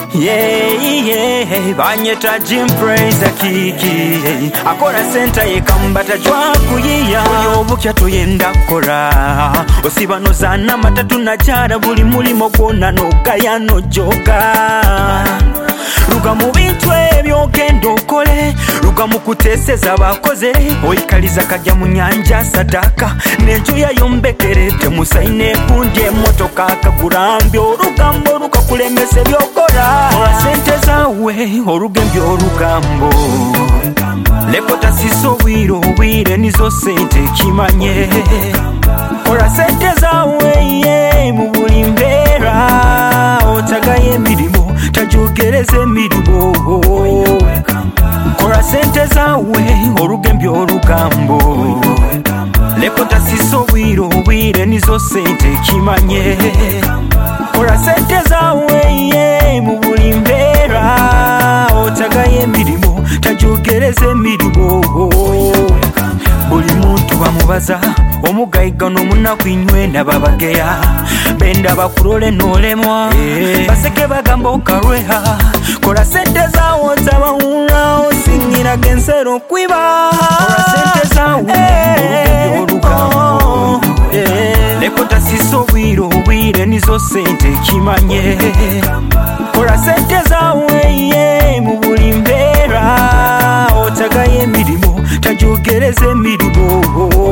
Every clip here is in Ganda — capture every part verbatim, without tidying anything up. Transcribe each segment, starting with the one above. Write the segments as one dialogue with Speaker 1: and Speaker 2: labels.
Speaker 1: Yeah, yeah, banyeta Jim Praise Kiki akora center ye kambata jwa kuyiya oyobukya toyenda kora osibano zana matatu na jara buli mulimo gona no kaya no joka ruga mu bintu ebyo gendo kole ruga mu kuteseza bakoze oyikaliza kajja mu nyanja sadaka nenju ya yombekerete musaine kundye motoka kagurambyo rugambo rukakulemese byokora ora sente zawe orugembyo orugambo lekota siso wiro wire nizo sente kimanye ora sente zawe ye mu buli mbera otagaye mirimo tajogereze mirimo ora sente zawe orugembyo orugambo lekota siso wiro wire nizo sente kimanye ora sente zawe ye mu buli mbera otagaye mirimo tajogereze mirimo buli muntu bamubaza omugayiga n'omunaku inywe nababageya benda bakulole n'olemwa baseke bagamba okalweha kola sente zawo zabawula osingira gensero kwiba kola sente zawo olugambo lekota siso wiro wire nizo sente kimanye kola sente zawe ye mu buli mbera otagaye mirimo tajogereze mirimo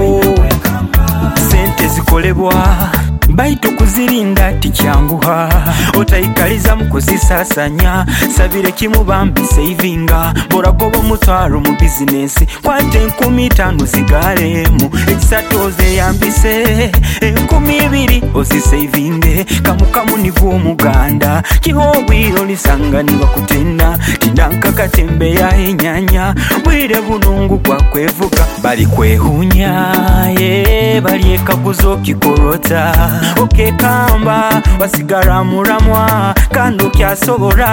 Speaker 1: sente zikolebwa baito kuzirinda tikyanguha otayikaliza mukuzisasanya sabire kimubambi savinga boragobo mutwaro mu business kwate nkumi tano zigalemu ekisatoze yambise enkumi ibiri ozisavinge kamukamu nivu omuganda kihobwiro lisangani bakutenda tinanka katembe ya enyanya bwire bunungu kwa kwevuka bali kwehunya ye bali ekaguzo kikorota oke kamba wasigara muramwa kando kyasobora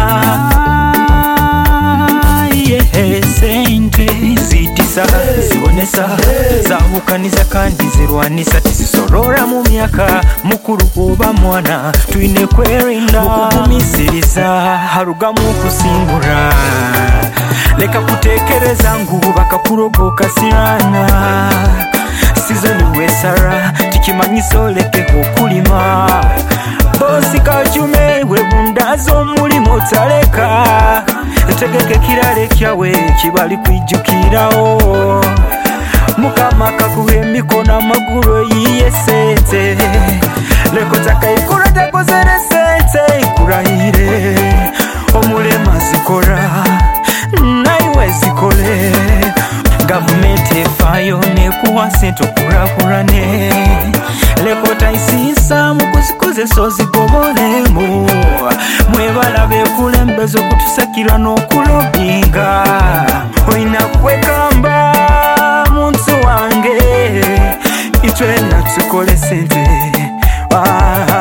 Speaker 1: yeah sente zitisa zibonesa zahukaniza kandi zirwanisa tizisorora mu myaka mukuru oba mwana tuine kwerinda mukumisiriza harugamu kusimbura leka kutekereza ngubu bakakurogoka sirana sizoni wesara tikimanyiso leke okulima bosi kajume webundazo mulimo taleka tegeke kirale kyawe kibali kwijukirawo mukama kakuhe mikona maguro yiye sente leko takayikura takozere sente ikurahire omulema zikora naiwe zikole gavumenti efayo nekuwa sente okurakurane lekota isisa mukuzikuze sozigobolemu mwebala bekulembeza okutusakirwa n'okulobinga oyina kwekamba muntu wange itwe natukole sente ah.